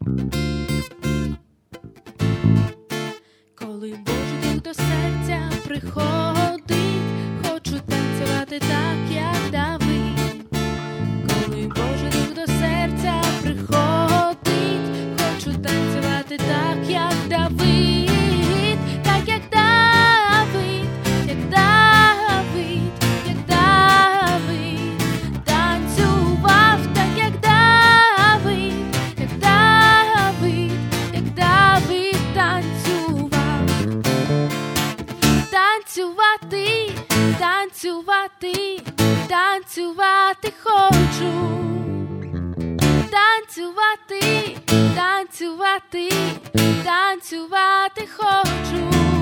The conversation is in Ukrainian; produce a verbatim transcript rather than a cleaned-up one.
Коли Божий Дух до серця приходить, хочу танцювати так, як Давид. Коли Божий Дух до серця приходить, хочу танцювати так, як Давид, так як Давид, як Давид, як Давид, танцював так, як Давид, як Давид, як Давид танцював. Танцювати, танцювати, танцювати хочу. Танцювати, танцювати, танцювати хочу.